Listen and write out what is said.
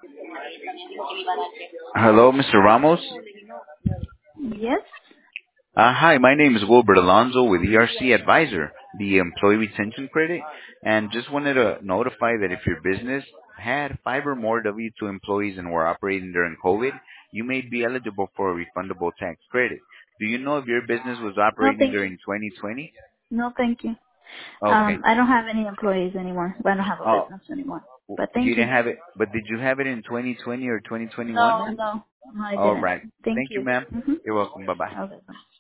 Hello, Mr. Ramos. Yes. Hi, my name is Wilbert Alonso with ERC Advisor, the Employee Retention Credit, and just wanted to notify that if your business had 5 or more W-2 employees and were operating during COVID, you may be eligible for a refundable tax credit. Do you know if your business was No, operating thank you. during 2020? No, thank you. Okay. I don't have any employees anymore. I don't have a Oh, business anymore. But you thank you. didn't have it, but did you have it in 2020 or 2021, No, ma'am? no, no, I All didn't. right. Thank Thank you, you. ma'am. Mhm. You're welcome. Bye-bye. Okay, bye.